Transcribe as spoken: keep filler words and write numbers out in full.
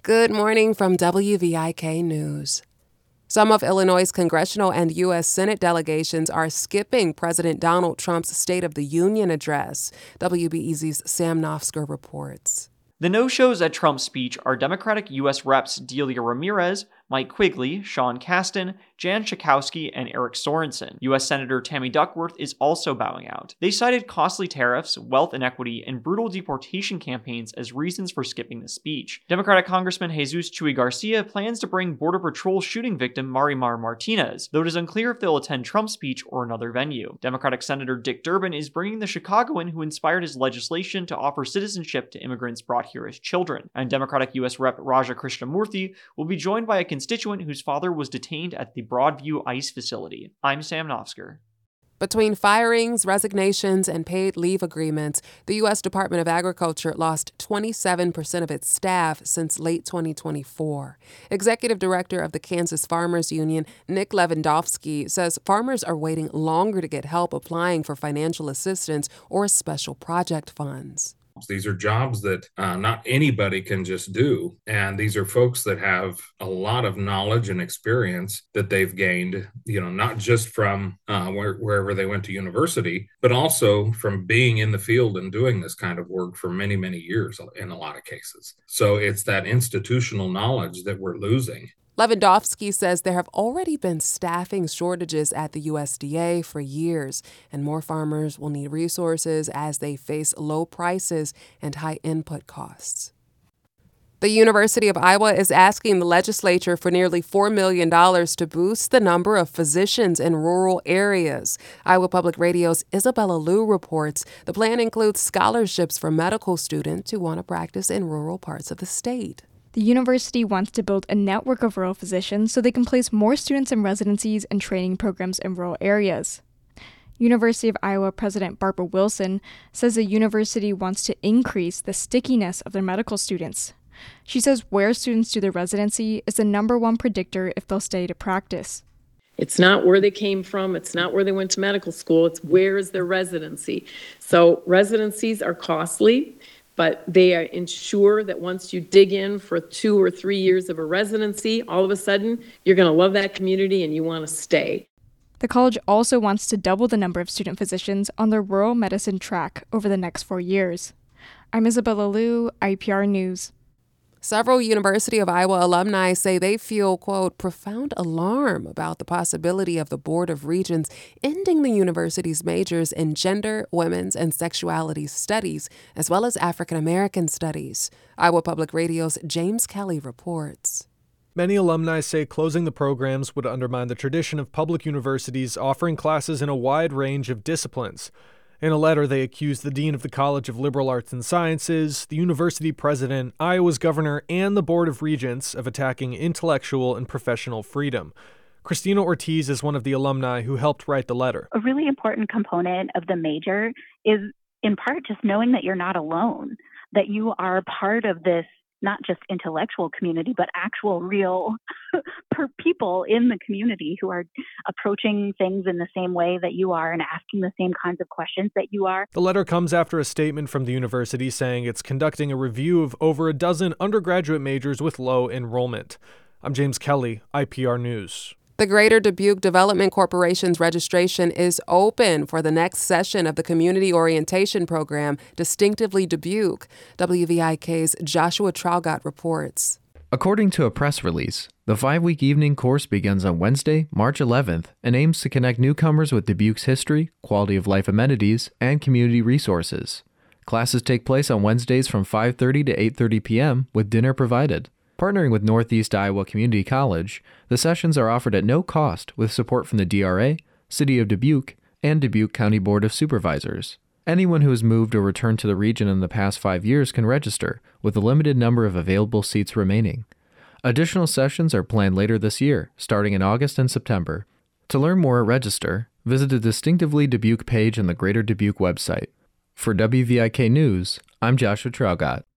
Good morning from W V I K News. Some of Illinois' congressional and U S Senate delegations are skipping President Donald Trump's State of the Union address. W B E Z's Sam Nofsker reports. The no-shows at Trump's speech are Democratic U S Reps Delia Ramirez, Mike Quigley, Sean Casten, Jan Schakowsky, and Eric Sorensen. U S Senator Tammy Duckworth is also bowing out. They cited costly tariffs, wealth inequity, and brutal deportation campaigns as reasons for skipping the speech. Democratic Congressman Jesus Chuy Garcia plans to bring Border Patrol shooting victim Marimar Martinez, though it is unclear if they'll attend Trump's speech or another venue. Democratic Senator Dick Durbin is bringing the Chicagoan who inspired his legislation to offer citizenship to immigrants brought here as children. And Democratic U S Rep Raja Krishnamurthy will be joined by a constituent whose father was detained at the Broadview ICE facility. I'm Sam Nofsker. Between firings, resignations, and paid leave agreements, the U S Department of Agriculture lost twenty-seven percent of its staff since late twenty twenty-four. Executive Director of the Kansas Farmers Union, Nick Lewandowski, says farmers are waiting longer to get help applying for financial assistance or special project funds. These are jobs that uh, not anybody can just do. And these are folks that have a lot of knowledge and experience that they've gained, you know, not just from uh, where, wherever they went to university, but also from being in the field and doing this kind of work for many, many years in a lot of cases. So it's that institutional knowledge that we're losing. Lewandowski says there have already been staffing shortages at the U S D A for years, and more farmers will need resources as they face low prices and high input costs. The University of Iowa is asking the legislature for nearly four million dollars to boost the number of physicians in rural areas. Iowa Public Radio's Isabella Liu reports the plan includes scholarships for medical students who want to practice in rural parts of the state. The university wants to build a network of rural physicians so they can place more students in residencies and training programs in rural areas. University of Iowa President Barbara Wilson says the university wants to increase the stickiness of their medical students. She says where students do their residency is the number one predictor if they'll stay to practice. It's not where they came from. It's not where they went to medical school. It's where is their residency. So residencies are costly, but they ensure that once you dig in for two or three years of a residency, all of a sudden, you're going to love that community and you want to stay. The college also wants to double the number of student physicians on the rural medicine track over the next four years. I'm Isabella Liu, I P R News. Several University of Iowa alumni say they feel, quote, profound alarm about the possibility of the Board of Regents ending the university's majors in gender, women's, and sexuality studies, as well as African American studies. Iowa Public Radio's James Kelly reports. Many alumni say closing the programs would undermine the tradition of public universities offering classes in a wide range of disciplines. In a letter, they accused the dean of the College of Liberal Arts and Sciences, the university president, Iowa's governor, and the Board of Regents of attacking intellectual and professional freedom. Christina Ortiz is one of the alumni who helped write the letter. A really important component of the major is, in part, just knowing that you're not alone, that you are part of this not just intellectual community, but actual real per people in the community who are approaching things in the same way that you are and asking the same kinds of questions that you are. The letter comes after a statement from the university saying it's conducting a review of over a dozen undergraduate majors with low enrollment. I'm James Kelly, I P R News. The Greater Dubuque Development Corporation's registration is open for the next session of the Community Orientation Program, Distinctively Dubuque. W V I K's Joshua Traugot reports. According to a press release, the five-week evening course begins on Wednesday, March eleventh, and aims to connect newcomers with Dubuque's history, quality of life amenities, and community resources. Classes take place on Wednesdays from five thirty to eight thirty p.m., with dinner provided. Partnering with Northeast Iowa Community College, the sessions are offered at no cost with support from the D R A, City of Dubuque, and Dubuque County Board of Supervisors. Anyone who has moved or returned to the region in the past five years can register, with a limited number of available seats remaining. Additional sessions are planned later this year, starting in August and September. To learn more or register, visit the Distinctively Dubuque page on the Greater Dubuque website. For W V I K News, I'm Joshua Traugot.